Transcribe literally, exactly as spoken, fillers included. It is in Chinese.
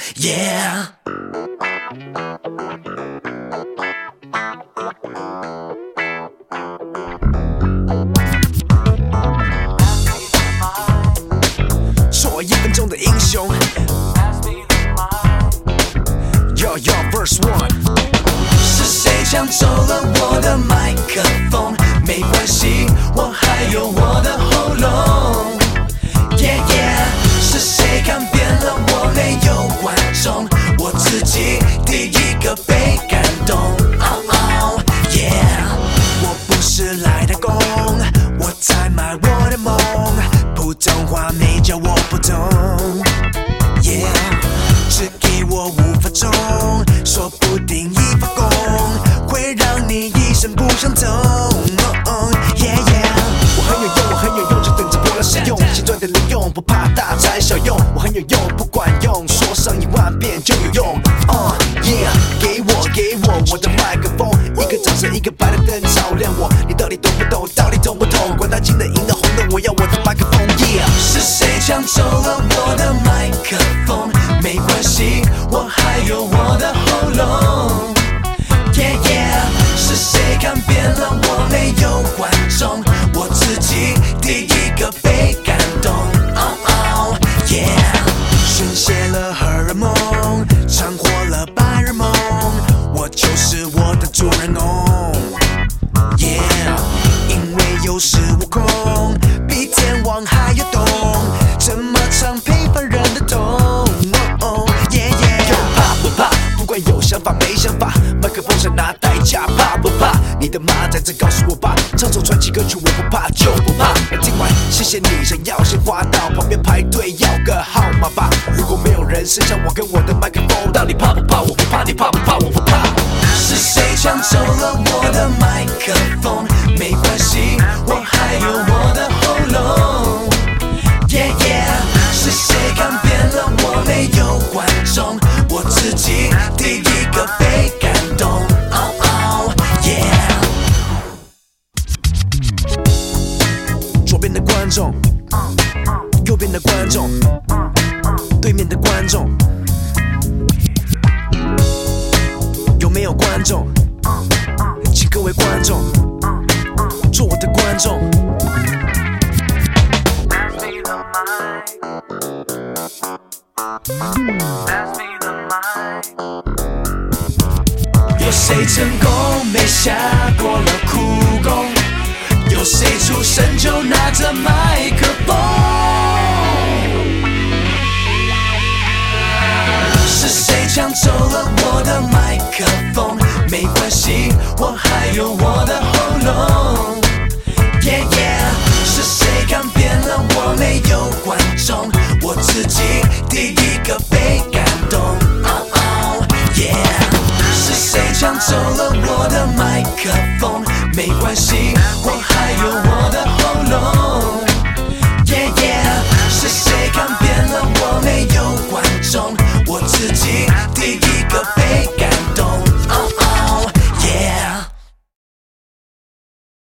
Yeah。做一分钟的英雄。Yo yo verse one。是谁抢走了我的麦克风？没关系，我还有我的喉咙。Yeah yeah。是谁看扁了我没有观众？我自己第一个被感动。Oh oh yeah。我不是来打工，我在卖我的梦。普通话没教我不懂。Yeah。只给我五分钟，说不定一发功会让你一生不想走。Oh, yeah, yeah。我很有用，我很有用，就等着我来使用。现赚的零用，不怕大材小用。我很有用，不管用，说上一万遍就有用。Oh, yeah。给我，给我我的麦克风，一个掌声，一个白的灯照亮我。你到底懂不懂？到底懂不懂？管他金的、银的、红的，我要我的麦克风。Yeah。是谁抢走了我的麦克风？没关系，我还有我的喉咙。Yeah yeah。是谁看扁了我没有观众？我自己第一个被感动。Oh oh yeah。宣泄了荷尔蒙，掺和了白日梦，我就是我的主人公。Yeah。因为有恃无恐，比天王还要懂，怎么唱配凡人的痛。Oh yeah yeah。有怕不怕？不管有想法没想法，麦克风上拿代价，怕不怕？你的妈在这告诉我吧，唱首传奇歌曲我不怕就不怕。听完谢谢你，想要先滑到旁边排队要个号码吧。如果没有人，剩下我跟我的麦克风，到底怕不怕？我不怕，你怕不怕？我不怕。是谁抢走了我的麦克风？没关系，我还有我的喉咙。Yeah yeah。是谁看扁了我没有观众？我自己第一个被感动。Oh oh yeah。左边的观众，右边的观众，对面的观众，有没有观众？请各位观众做我的观众。有谁成功没下过了苦功？有谁出生就拿着麦克风？是谁抢走了我的麦克风？没关系，我还有我的喉咙。Yeah yeah。是谁看扁了我没有观众？我自己第一个被感动。Oh oh yeah。是谁抢走了我的麦克风？没关系，我还有我的喉咙。Yeah yeah。是谁